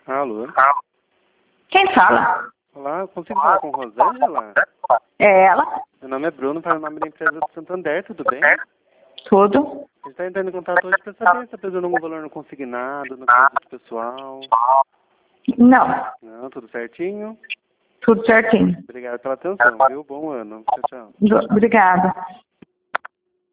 Alô? Quem fala? Olá, eu consigo falar com Rosângela? É ela? Meu nome é Bruno, para o nome da empresa do Santander, tudo bem? Tudo? A gente está entrando em contato hoje para saber se está precisando algum valor no consignado, no crédito pessoal. Não. Não, tudo certinho? Tudo certinho. Obrigado pela atenção, viu? Bom ano. Tchau, tchau. Obrigada.